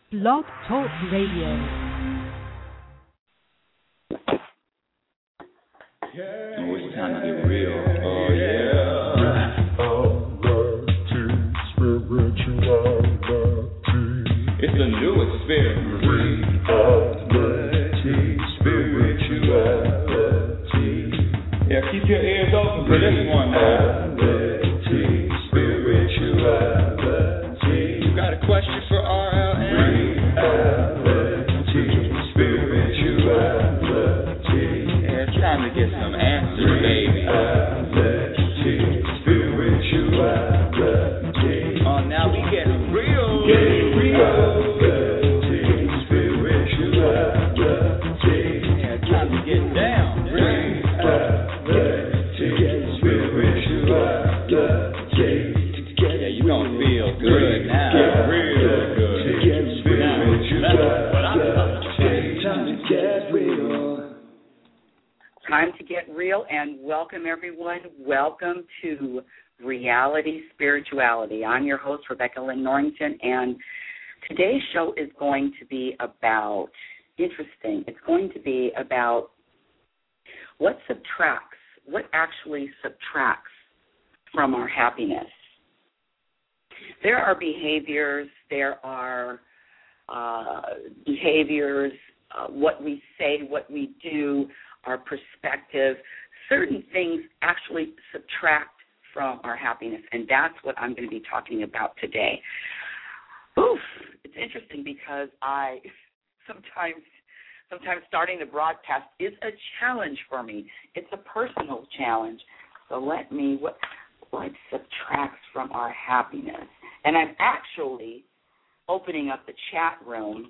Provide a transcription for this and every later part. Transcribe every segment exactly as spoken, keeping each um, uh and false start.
Blog Talk Radio. Oh, it's time to get real. Oh, yeah. It's a new experience. Reality, spirituality. Yeah, keep your ears open for this one now. Reality, spirituality. You got a question for R L N? Reality, spirituality. Yeah, it's time to get some answers, baby. Reality, spirituality. Oh, now we getting real. Getting real. Time to get real, and welcome everyone. Welcome to Reality Spirituality. I'm your host, Rebecca Lynn Norrington, and today's show is going to be about, interesting, it's going to be about what subtracts, what actually subtracts from our happiness. There are behaviors, there are uh, behaviors, uh, what we say, what we do, our perspective, certain things actually subtract from our happiness, and that's what I'm going to be talking about today. Oof, it's interesting because I sometimes, sometimes starting the broadcast is a challenge for me. It's a personal challenge. So let me, what, what subtracts from our happiness? And I'm actually opening up the chat room.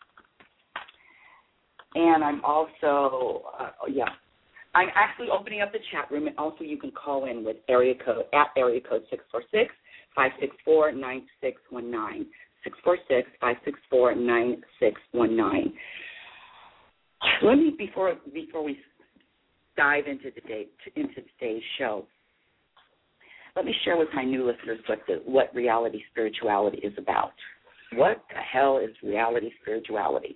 And I'm also, uh, yeah, I'm actually opening up the chat room, and also you can call in with area code, at area code six four six, five six four, nine six one nine, six four six, five six four, nine six one nine. Let me, before before we dive into, today, into today's show, let me share with my new listeners what, the, what reality spirituality is about. What the hell is reality spirituality?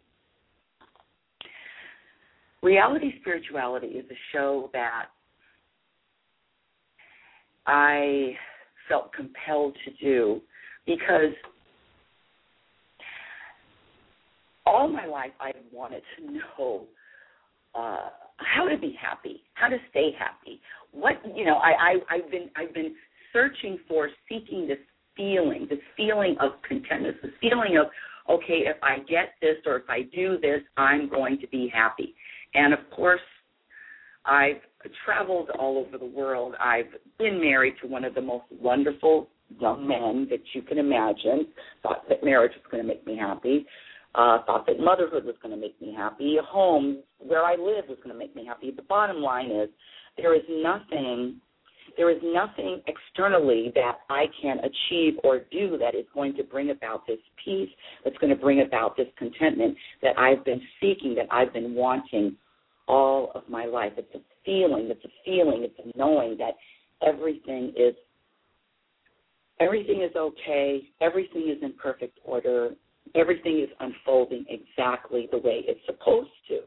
Reality Spirituality is a show that I felt compelled to do because all my life I've wanted to know uh, how to be happy, how to stay happy. What you know, I, I I've been I've been searching for, seeking this feeling, this feeling of contentment, this feeling of, okay, if I get this or if I do this, I'm going to be happy. And, of course, I've traveled all over the world. I've been married to one of the most wonderful young men that you can imagine. Thought that marriage was going to make me happy. Uh, thought that motherhood was going to make me happy. A home where I live was going to make me happy. The bottom line is there is nothing, there is nothing externally that I can achieve or do that is going to bring about this peace, that's going to bring about this contentment that I've been seeking, that I've been wanting all of my life. It's a feeling, it's a feeling, it's a knowing that everything is everything is okay, everything is in perfect order, everything is unfolding exactly the way it's supposed to.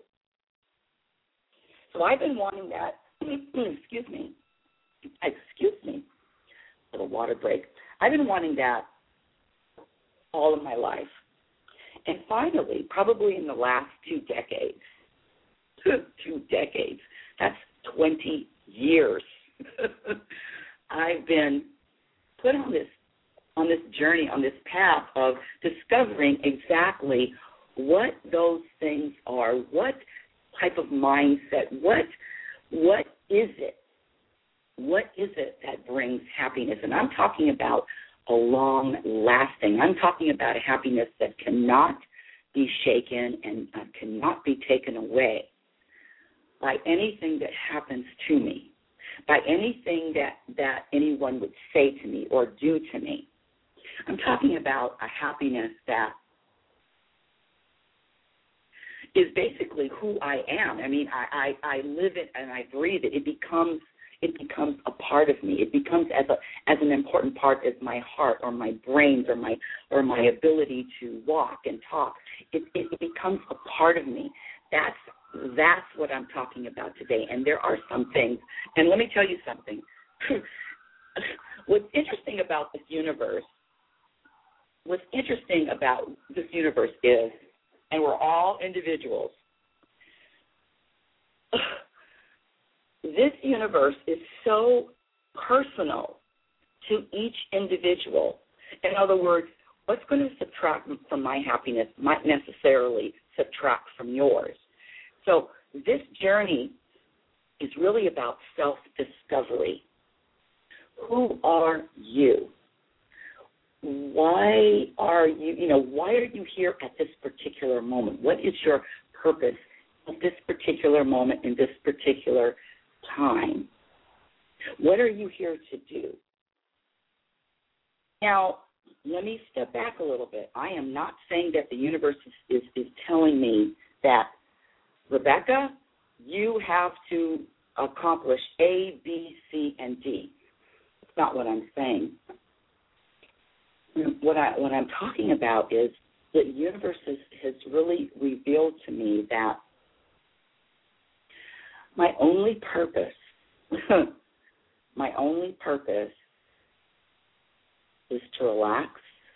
So I've been wanting that, excuse me, excuse me, a little water break. I've been wanting that all of my life. And finally, probably in the last two decades, two decades, that's twenty years, I've been put on this on this journey, on this path of discovering exactly what those things are, what type of mindset, what what is it? What is it that brings happiness? And I'm talking about a long-lasting. I'm talking about a happiness that cannot be shaken and uh, cannot be taken away by anything that happens to me, by anything that, that anyone would say to me or do to me. I'm talking about a happiness that is basically who I am. I mean, I, I, I live it and I breathe it. It becomes it becomes a part of me. It becomes as a as an important part as my heart or my brains or my or my ability to walk and talk. It, it, it becomes a part of me. That's that's what I'm talking about today. And there are some things. And let me tell you something. What's interesting about this universe, what's interesting about this universe is, and we're all individuals, this universe is so personal to each individual. In other words, what's going to subtract from my happiness might necessarily subtract from yours. So this journey is really about self-discovery. Who are you? Why are you, you know, why are you here at this particular moment? What is your purpose at this particular moment in this particular time? What are you here to do? Now, let me step back a little bit. I am not saying that the universe is, is, is telling me that, Rebecca, you have to accomplish A, B, C, and D. That's not what I'm saying. What, I, what I'm talking about is the universe has, has really revealed to me that my only purpose, my only purpose is to relax,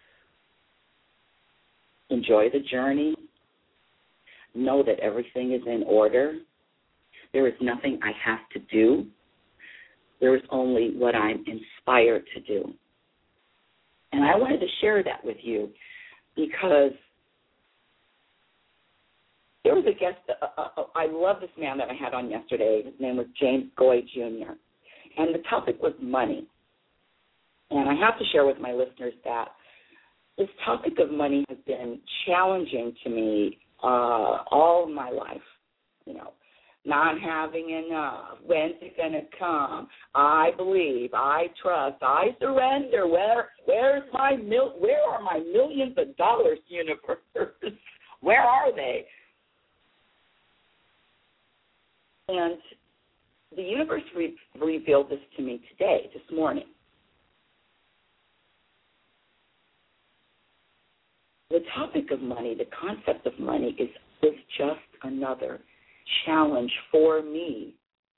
enjoy the journey, know that everything is in order. There is nothing I have to do. There is only what I'm inspired to do. And I wanted to share that with you because there was a guest, uh, uh, I love this man that I had on yesterday. His name was James Goy Junior And the topic was money. And I have to share with my listeners that this topic of money has been challenging to me uh, all my life, you know. Not having enough. When's it going to come? I believe. I trust. I surrender. Where, where's my mil- Where are my millions of dollars, universe? Where are they? And the universe re- revealed this to me today, this morning. The topic of money, the concept of money, is, is just another challenge for me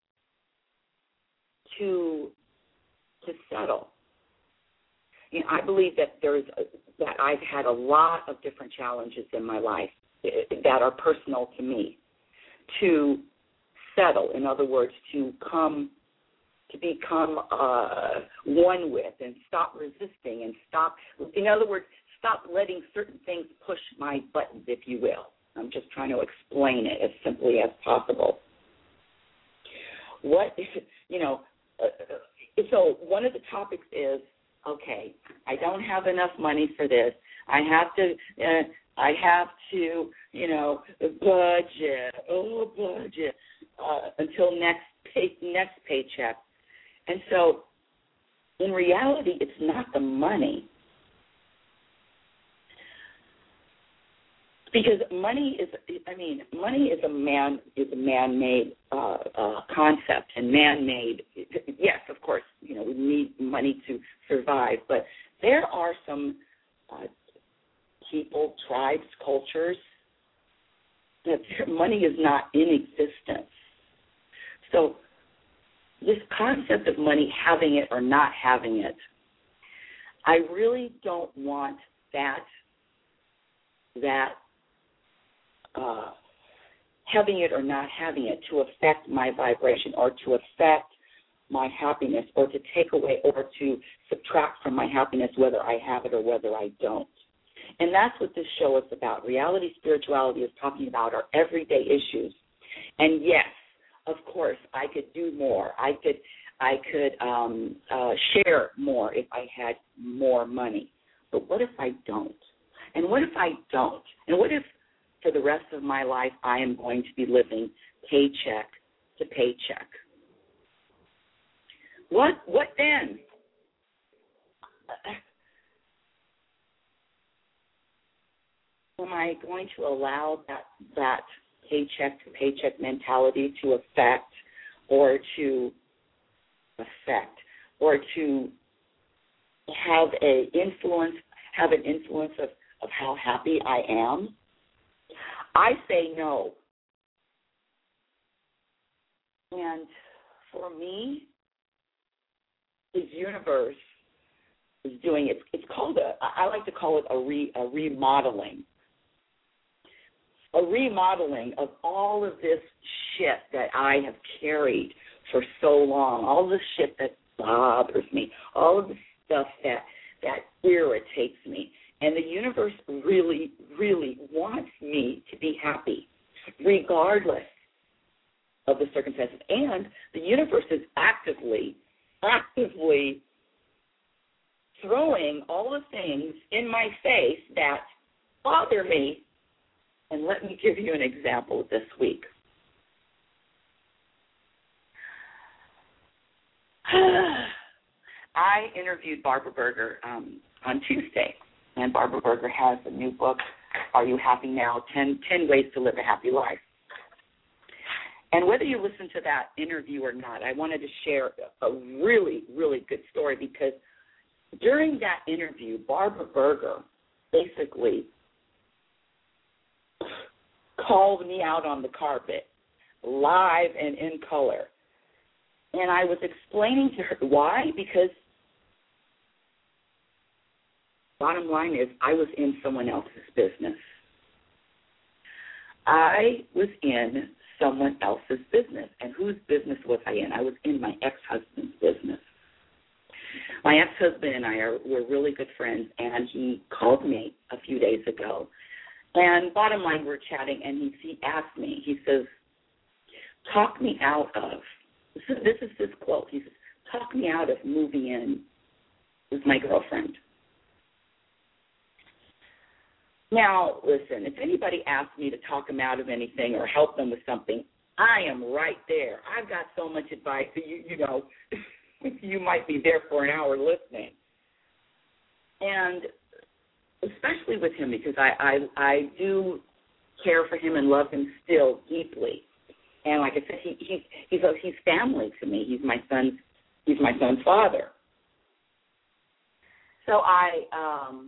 to to settle. You know, I believe that there's a, that I've had a lot of different challenges in my life that are personal to me to settle. In other words, to come to become uh, one with and stop resisting and stop. In other words, stop letting certain things push my buttons, if you will. I'm just trying to explain it as simply as possible. What, you know, uh, so one of the topics is, okay, I don't have enough money for this. I have to, uh, I have to, you know, budget, oh, budget, uh, until next pay, next paycheck. And so in reality, it's not the money. Because money is, I mean, money is a man is a man-made uh, uh, concept and man-made. Yes, of course, you know we need money to survive, but there are some uh, people, tribes, cultures that their money is not in existence. So this concept of money, having it or not having it, I really don't want that that. Uh, having it or not having it to affect my vibration or to affect my happiness or to take away or to subtract from my happiness whether I have it or whether I don't. And that's what this show is about. Reality spirituality is talking about our everyday issues. And yes, of course, I could do more. I could I could um, uh, share more if I had more money. But what if I don't? And what if I don't? And what if for the rest of my life, I am going to be living paycheck to paycheck? What what then? Am I going to allow that that paycheck to paycheck mentality to affect or to effect or to have a influence, have an influence of, of how happy I am? I say no. And for me, the universe is doing it. It's called a, I like to call it a, re, a remodeling. A remodeling of all of this shit that I have carried for so long, all the shit that bothers me, all of the stuff that, that irritates me. And the universe really, really wants me to be happy, regardless of the circumstances. And the universe is actively, actively throwing all the things in my face that bother me. And let me give you an example this week. I interviewed Barbara Berger um, on Tuesday, and Barbara Berger has a new book, Are You Happy Now? ten, ten Ways to Live a Happy Life. And whether you listen to that interview or not, I wanted to share a really, really good story, because during that interview, Barbara Berger basically called me out on the carpet, live and in color. And I was explaining to her why, because bottom line is I was in someone else's business. I was in someone else's business. And whose business was I in? I was in my ex-husband's business. My ex-husband and I are we're really good friends, and he called me a few days ago. And bottom line, we're chatting, and he, he asked me, he says, talk me out of, this is, this is his quote, he says, talk me out of moving in with my girlfriend. Now, listen, if anybody asks me to talk them out of anything or help them with something, I am right there. I've got so much advice that you, you know, you might be there for an hour listening. And especially with him, because I, I I do care for him and love him still deeply. And like I said, he he's he's a, he's family to me. He's my son's he's my son's father. So I um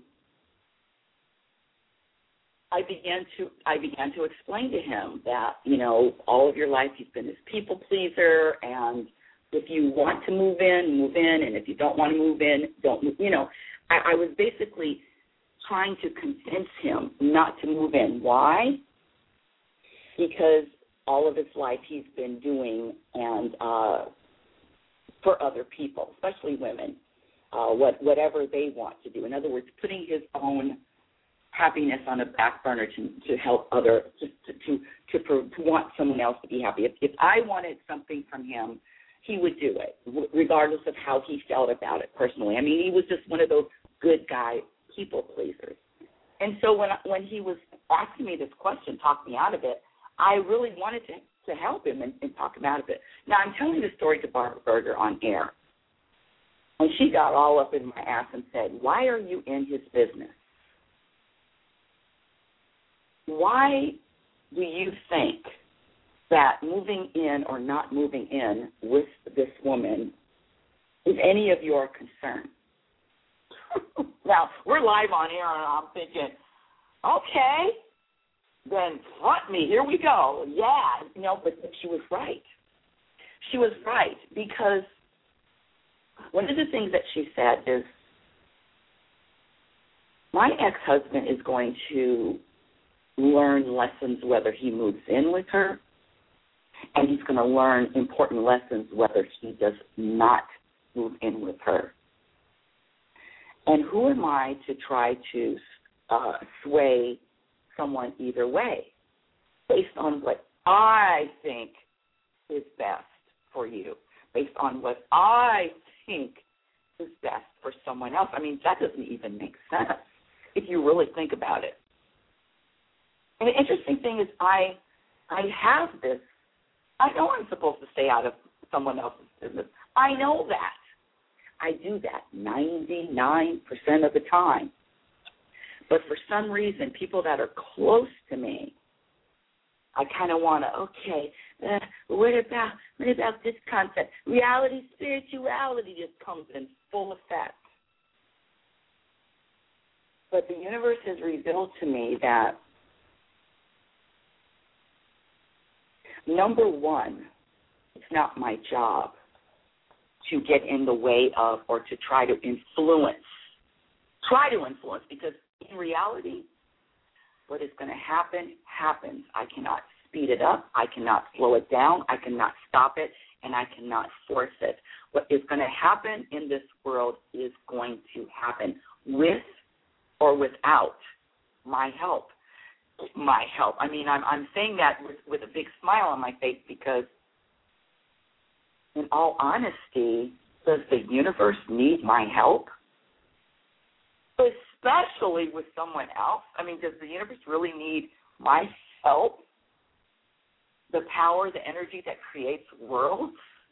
I began to I began to explain to him that, you know, all of your life you've been this people pleaser, and if you want to move in, move in, and if you don't want to move in, don't move. You know, I, I was basically trying to convince him not to move in. Why? Because all of his life he's been doing and uh, for other people, especially women, uh, what whatever they want to do. In other words, putting his own happiness on the back burner to, to help other, to to, to to want someone else to be happy. If, if I wanted something from him, he would do it, regardless of how he felt about it personally. I mean, he was just one of those good guy people pleasers. And so when when he was asking me this question, talk me out of it, I really wanted to, to help him and, and talk him out of it. Now, I'm telling the story to Barbara Berger on air, and she got all up in my ass and said, why are you in his business? Why do you think that moving in or not moving in with this woman is any of your concern? Now, we're live on air, and I'm thinking, okay, then front me. Here we go. Yeah. You know, but, but she was right. She was right, because one of the things that she said is, my ex-husband is going to learn lessons whether he moves in with her, and he's going to learn important lessons whether he does not move in with her. And who am I to try to uh, sway someone either way based on what I think is best for you, based on what I think is best for someone else? I mean, that doesn't even make sense if you really think about it. And the interesting thing is I I have this. I know I'm supposed to stay out of someone else's business. I know that. I do that ninety-nine percent of the time. But for some reason, people that are close to me, I kind of want to, okay, uh, what about what about this concept? Reality, spirituality just comes in full effect. But the universe has revealed to me that, number one, it's not my job to get in the way of or to try to influence. Try to influence, because in reality, what is going to happen, happens. I cannot speed it up. I cannot slow it down. I cannot stop it, and I cannot force it. What is going to happen in this world is going to happen with or without my help. My help. I mean, I'm, I'm saying that with, with a big smile on my face because, in all honesty, does the universe need my help? Especially with someone else. I mean, does the universe really need my help? The power, the energy that creates worlds?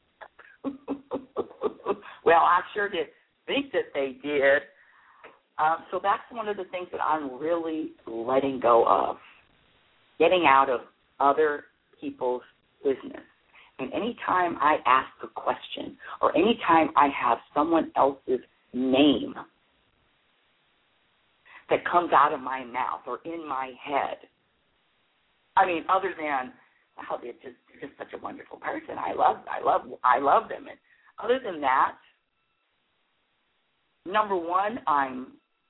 Well, I sure did think that they did. Um, so that's one of the things that I'm really letting go of, getting out of other people's business. And anytime I ask a question or anytime I have someone else's name that comes out of my mouth or in my head, I mean, other than, oh, they're just, they're just such a wonderful person. I love, I love, I love them. And other than that, number one, I'm,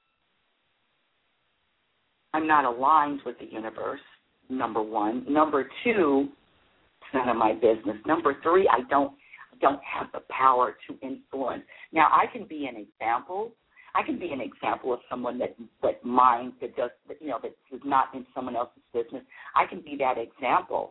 I'm not aligned with the universe. Number one. Number two, it's none of my business. Number three, I don't, don't have the power to influence. Now, I can be an example. I can be an example of someone that that minds, that does, you know, that is not in someone else's business. I can be that example.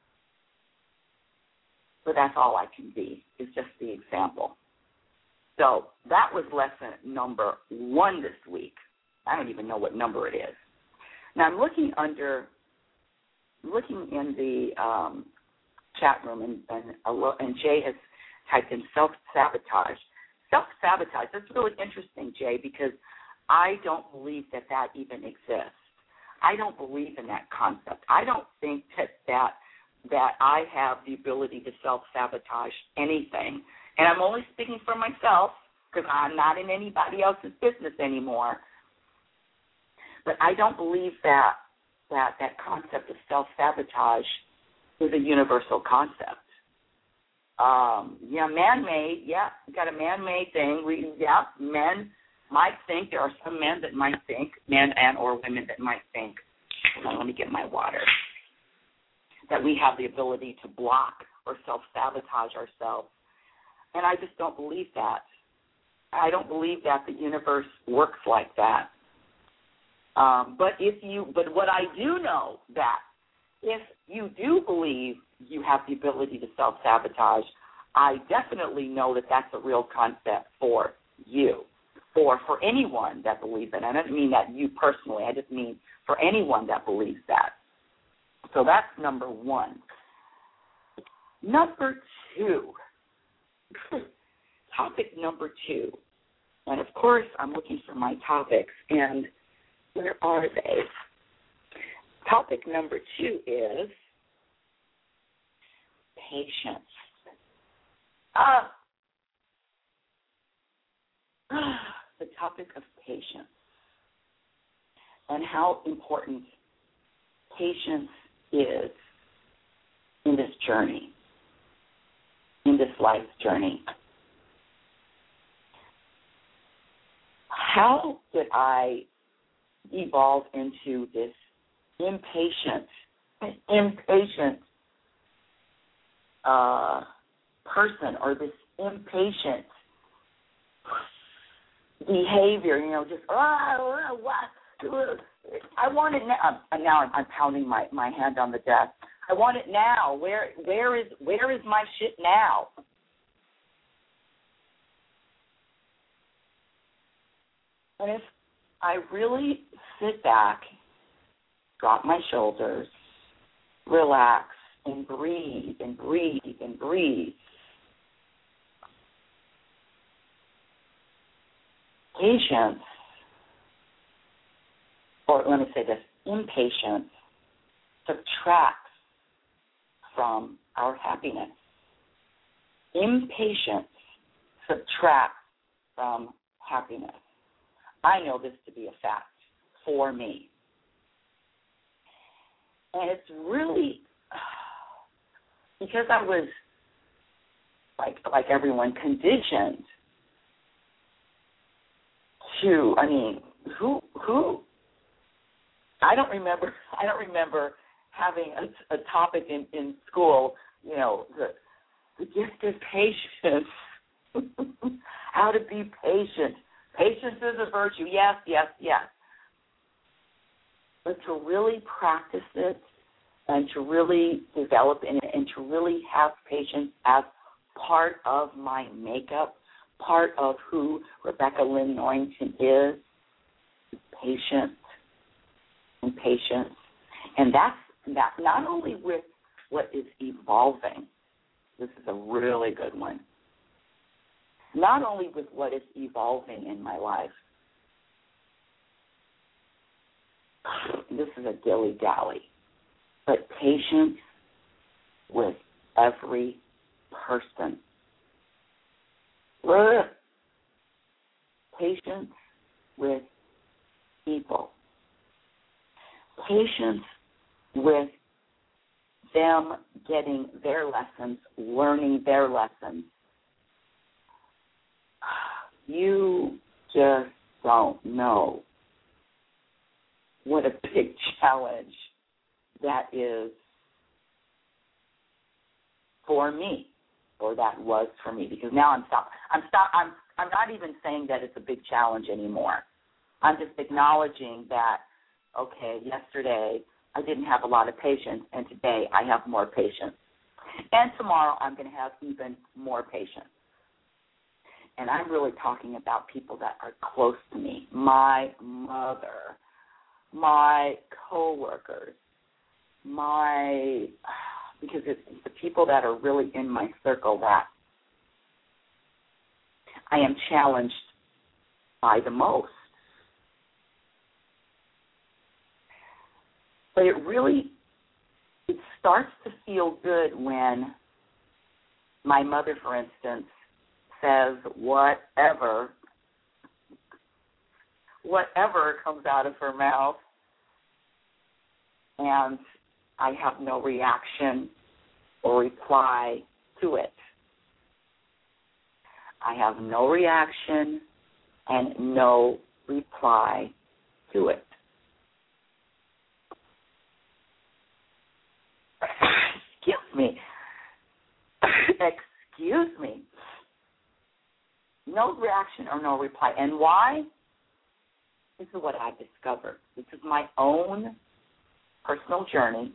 But that's all I can be, is just the example. So that was lesson number one this week. I don't even know what number it is. Now I'm looking under, looking in the um, chat room, and, and, and Jay has typed in self-sabotage. Self-sabotage, that's really interesting, Jay, because I don't believe that that even exists. I don't believe in that concept. I don't think that that, that I have the ability to self-sabotage anything. And I'm only speaking for myself because I'm not in anybody else's business anymore. But I don't believe that that, that concept of self-sabotage is a universal concept. Um, yeah, man-made, yeah, we got a man-made thing. We, yeah, men might think, there are some men that might think, men and or women that might think, hold on, let me get my water, that we have the ability to block or self-sabotage ourselves. And I just don't believe that. I don't believe that the universe works like that. Um, but if you, but what I do know that if you do believe you have the ability to self-sabotage, I definitely know that that's a real concept for you, or for anyone that believes it. I don't mean that you personally. I just mean for anyone that believes that. So that's number one. Number two, topic number two, and of course I'm looking for my topics, and where are they? Topic number two is patience. Ah, the topic of patience and how important patience is in this journey, in this life journey. How did I evolve into this impatient, impatient uh, person, or this impatient behavior? You know, just oh, what? I want it now. Uh, now I'm, I'm pounding my, my hand on the desk. I want it now. Where where is where is my shit now? And if I really sit back, drop my shoulders, relax, and breathe, and breathe, and breathe, patience, or let me say this, impatience subtracts from our happiness. Impatience subtracts from happiness. I know this to be a fact for me. And it's really because I was, like like everyone, conditioned to, I mean, who, who, I don't remember, I don't remember having a, a topic in, in school, you know, the, the gift of patience, how to be patient. Patience is a virtue, yes, yes, yes. But to really practice it and to really develop in it and to really have patience as part of my makeup, part of who Rebecca Lynn Norrington is, patience and patience. And that's that not only with what is evolving, this is a really good one, not only with what is evolving in my life, this is a dilly-dally, but patience with every person. Ugh. Patience with people. Patience with them getting their lessons, learning their lessons. You just don't know what a big challenge that is for me, or that was for me, because now I'm stop. I'm stop. I'm. I'm not even saying that it's a big challenge anymore. I'm just acknowledging that. Okay, yesterday I didn't have a lot of patience, and today I have more patience, and tomorrow I'm going to have even more patience. And I'm really talking about people that are close to me, my mother, my coworkers, my, because it's the people that are really in my circle that I am challenged by the most. But it really, it starts to feel good when my mother, for instance, says whatever, whatever comes out of her mouth, and I have no reaction or reply to it. I have no reaction and no reply to it. Excuse me. Excuse me. No reaction or no reply. And why? This is what I've discovered. This is my own personal journey.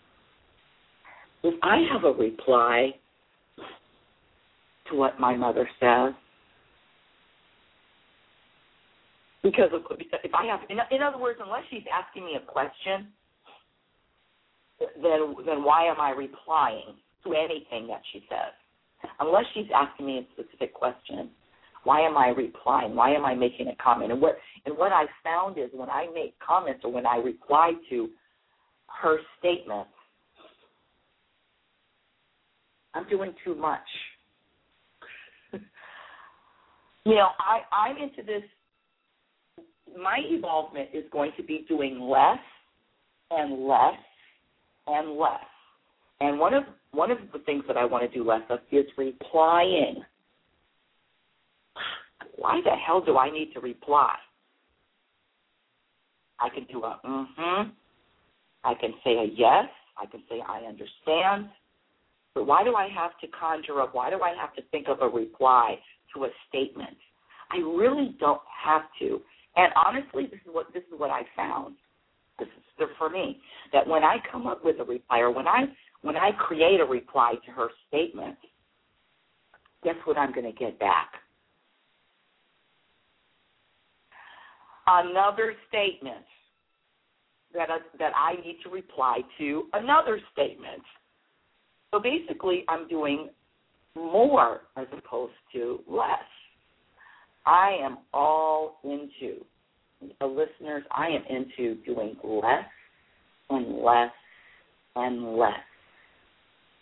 If I have a reply to what my mother says, because of, if I have, in, in other words, unless she's asking me a question, then then why am I replying to anything that she says? Unless she's asking me a specific question, why am I replying? Why am I making a comment? And what and what I found is when I make comments or when I reply to her statements, I'm doing too much. you know, I, I'm into this. My evolvement is going to be doing less and less and less. And one of one of the things that I want to do less of is replying. Why the hell do I need to reply? I can do a mm-hmm. I can say a yes. I can say I understand. But why do I have to conjure up? Why do I have to think of a reply to a statement? I really don't have to. And honestly, this is what this is what I found. This is for me, that when I come up with a reply or when I when I create a reply to her statement, guess what I'm going to get back? Another statement that I, that I need to reply to another statement. So basically, I'm doing more as opposed to less. I am all into, the listeners, I am into doing less and less and less.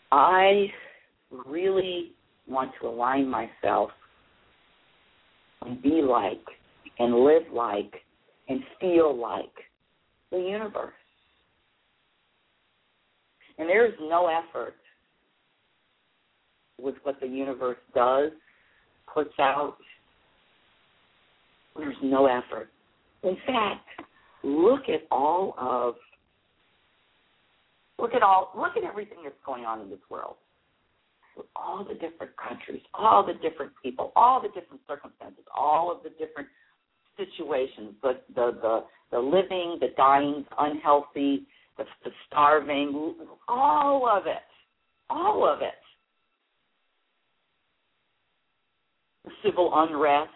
I really want to align myself and be like and live like and feel like the universe. And there is no effort with what the universe does, puts out. There's no effort. In fact, look at all of, look at all, look at everything that's going on in this world. All the different countries, all the different people, all the different circumstances, all of the different situations, the the the, the living, the dying, unhealthy, the, the starving, all of it, all of it. The civil unrest,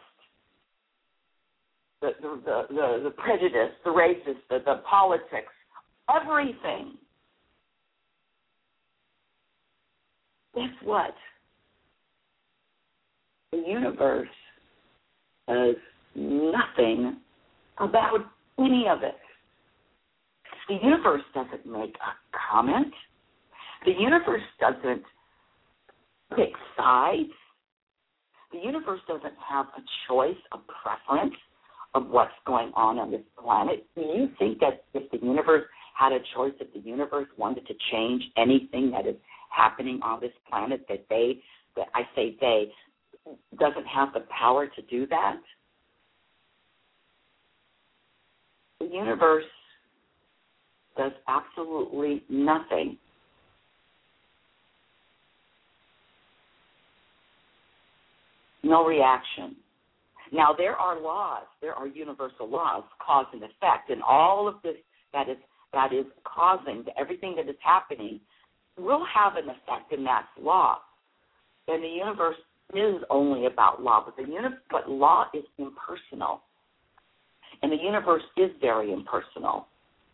the the the, the, the prejudice, the racist, the, the politics, everything. Guess what? The universe does nothing about any of it. The universe doesn't make a comment. The universe doesn't pick sides. The universe doesn't have a choice, a preference of what's going on on this planet. Do you think that if the universe had a choice, if the universe wanted to change anything that is happening on this planet, that they, that I say they, doesn't have the power to do that? The universe does absolutely nothing. No reaction. Now, there are laws, there are universal laws, cause and effect, and all of this that is that is causing everything that is happening will have an effect, and that's law. And the universe is only about law, but the uni- but law is impersonal, and the universe is very impersonal.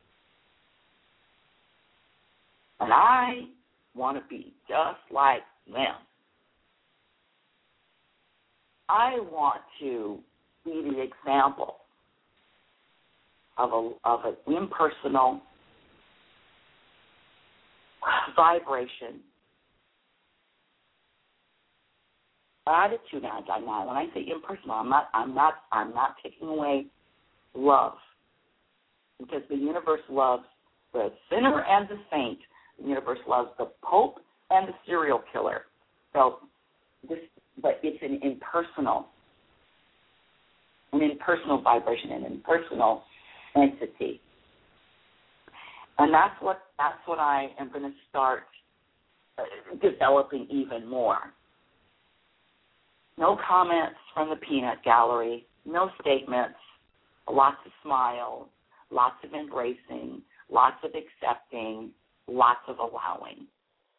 And I want to be just like them. I want to be the example of a of an impersonal vibration, attitude. And when I say impersonal, I'm not I'm not I'm not taking away love, because the universe loves the sinner and the saint. The universe loves the Pope and the serial killer. So this. But it's an impersonal, an impersonal vibration, an impersonal entity, and that's what that's what I am going to start uh, developing even more. No comments from the peanut gallery, no statements, lots of smiles, lots of embracing, lots of accepting, lots of allowing.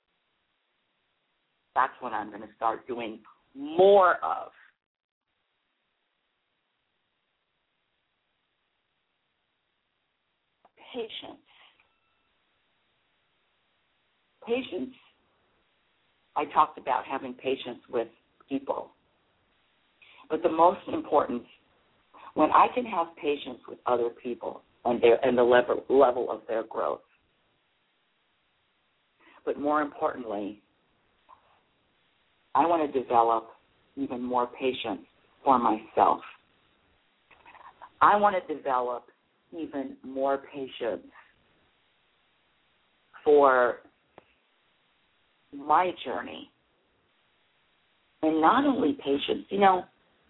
That's what I'm going to start doing more of. Patience. Patience. I talked about having patience with people. But the most important, when I can have patience with other people and their and the level level of their growth. But more importantly, I want to develop even more patience for myself. I want to develop even more patience for my journey. And not only patience, you know,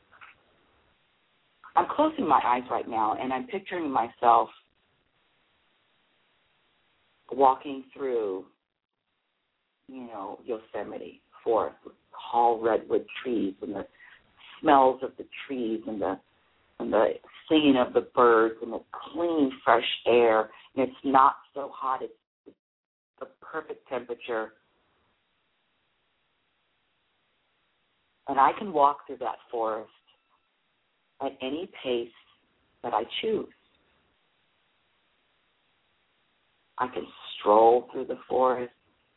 I'm closing my eyes right now and I'm picturing myself walking through, you know, Yosemite forest with tall redwood trees and the smells of the trees and the and the singing of the birds and the clean, fresh air. And it's not so hot. It's the perfect temperature. And I can walk through that forest at any pace that I choose. I can stroll through the forest.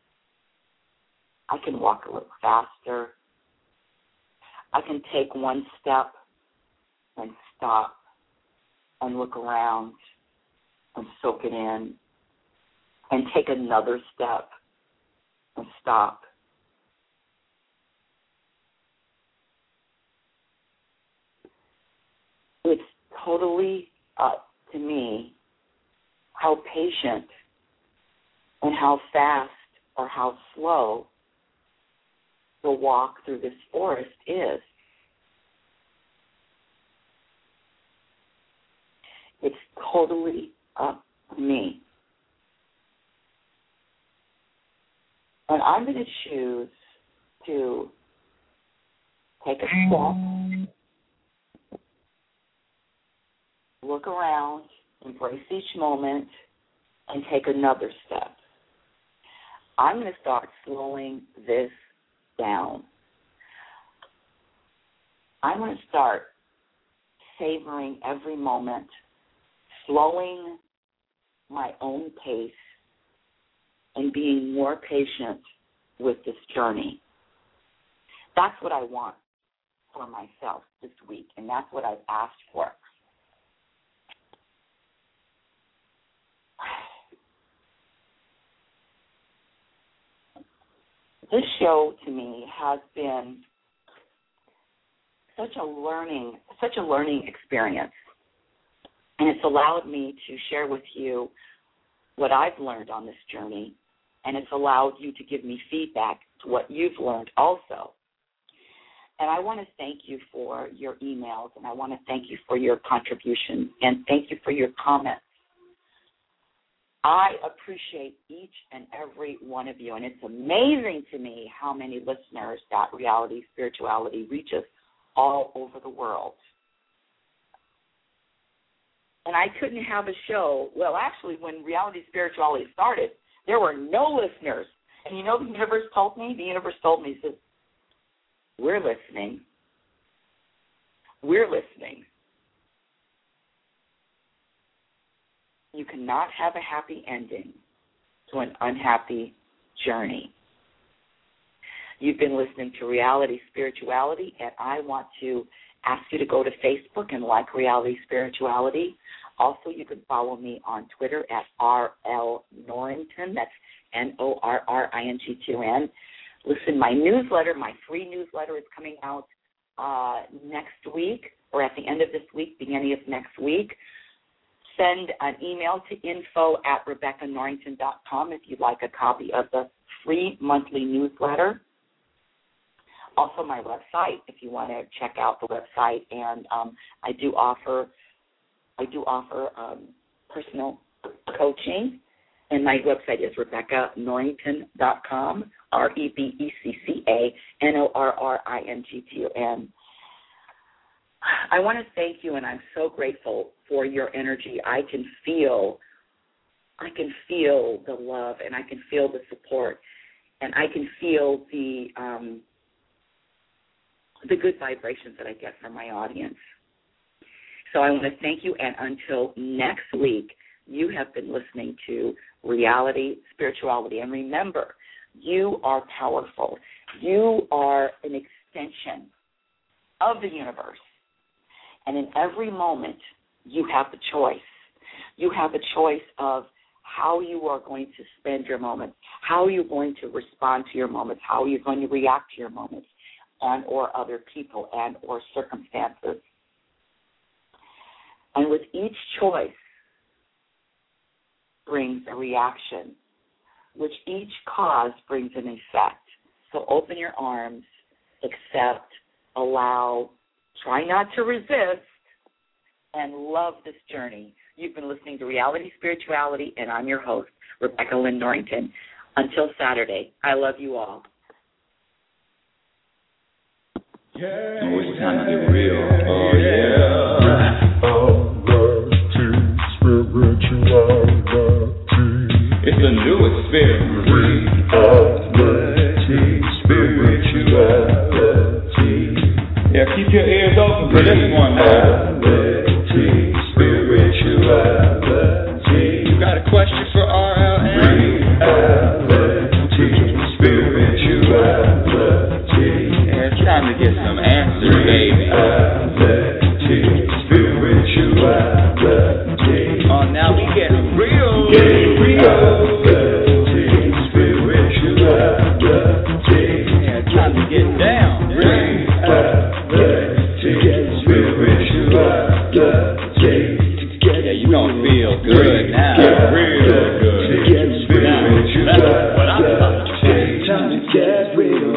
I can walk a little faster. I can take one step and stop and look around and soak it in and take another step and stop. It's totally up to me how patient and how fast or how slow the walk through this forest is. It's totally up to me. And I'm going to choose to take a step, look around, embrace each moment, and take another step. I'm going to start slowing this down. I'm going to start savoring every moment, slowing my own pace, and being more patient with this journey. That's what I want for myself this week, and that's what I've asked for. This show to me has been such a learning, such a learning experience, and it's allowed me to share with you what I've learned on this journey, and it's allowed you to give me feedback to what you've learned also. And I want to thank you for your emails, and I want to thank you for your contributions, and thank you for your comments. I appreciate each and every one of you, and it's amazing to me how many listeners that Reality Spirituality reaches all over the world. And I couldn't have a show. Well, actually, when Reality Spirituality started, there were no listeners. And you know the universe told me? The universe told me, says, we're listening. We're listening. You cannot have a happy ending to an unhappy journey. You've been listening to Reality Spirituality, and I want to ask you to go to Facebook and like Reality Spirituality. Also, you can follow me on Twitter at R L Norrington. That's N O R R I N G T O N. Listen, my newsletter, my free newsletter is coming out uh, next week, or at the end of this week, beginning of next week. Send an email to info at Rebecca Norrington dot com if you'd like a copy of the free monthly newsletter. Also, my website, if you want to check out the website, and um, I do offer, I do offer um, personal coaching, and my website is Rebecca Norrington dot com, R E B E C C A N O R R I N G T O N. I want to thank you, and I'm so grateful for your energy. I can feel, I can feel the love, and I can feel the support, and I can feel the um, the good vibrations that I get from my audience. So I want to thank you, and until next week, you have been listening to Reality Spirituality. And remember, you are powerful. You are an extension of the universe. And in every moment, you have the choice. You have a choice of how you are going to spend your moments, how you're going to respond to your moments, how you're going to react to your moments, and or other people and or circumstances. And with each choice brings a reaction, which each cause brings an effect. So open your arms, accept, allow, try not to resist, and love this journey. You've been listening to Reality Spirituality, and I'm your host, Rebecca Lynn Norrington. Until Saturday, I love you all. Yeah, oh, it's time to get real. Oh, yeah. It's a new experience. Reality Spirituality. Yeah, keep your ears open for this one, man. Reality Spirituality. You got a question for R L N? Reality Spirituality. Yeah, it's time to get some answers, baby. Reality feel good now. Get real good. Now, that's what I'm talking about. Time to get real